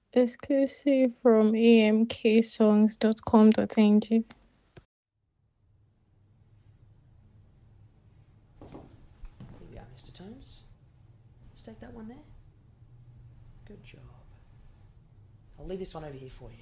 Exclusive from amksongs.com.ng. Here we are, Mr. Tones. Let's take that one there. Good job. I'll leave this one over here for you.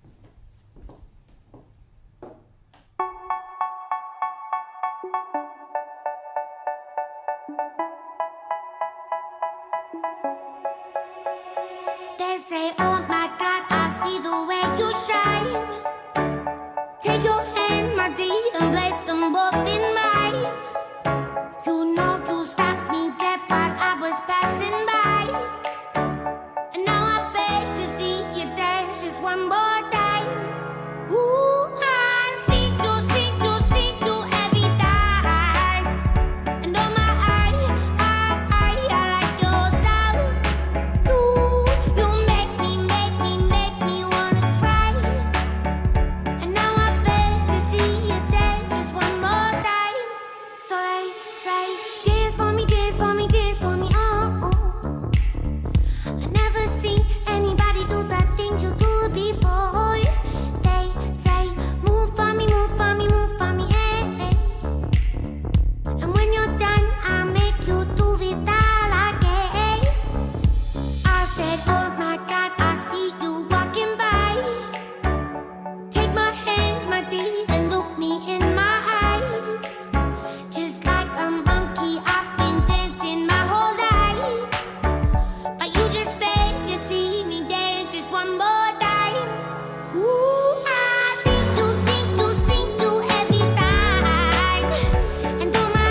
They say, oh my God, I see the way you shine. Take your hand, my dear, and place them both in mine. You know you stopped me dead while I was passing by. And now I beg to see you dance just one more time. Ooh, I see you every time. And oh my, I like your style. You make me wanna cry. And now I beg to see you dance just one more time. So they say, dance for me, dance for me, dance for me, oh, oh. I never seen anybody do the things you do before. They say, move for me, move for me, move for me, eh, eh. And when you're done, I'll make you do it all again. I said, oh my God, I see you walking by. Take my hands, my dear, and look me in my eyes. Just like a monkey, I've been dancing my whole life. But you just beg to see me dance just one more time. Ooh, I see you every time. And oh my,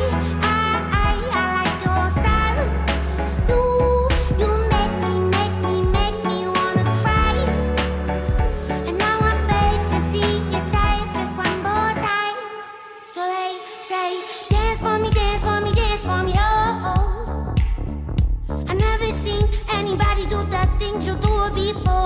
I like your style. You make me wanna cry. And now I beg to see you dance just one more time. So they say, dance for me, dance for me, dance for me, oh, oh. I never seen anybody do the things you do before.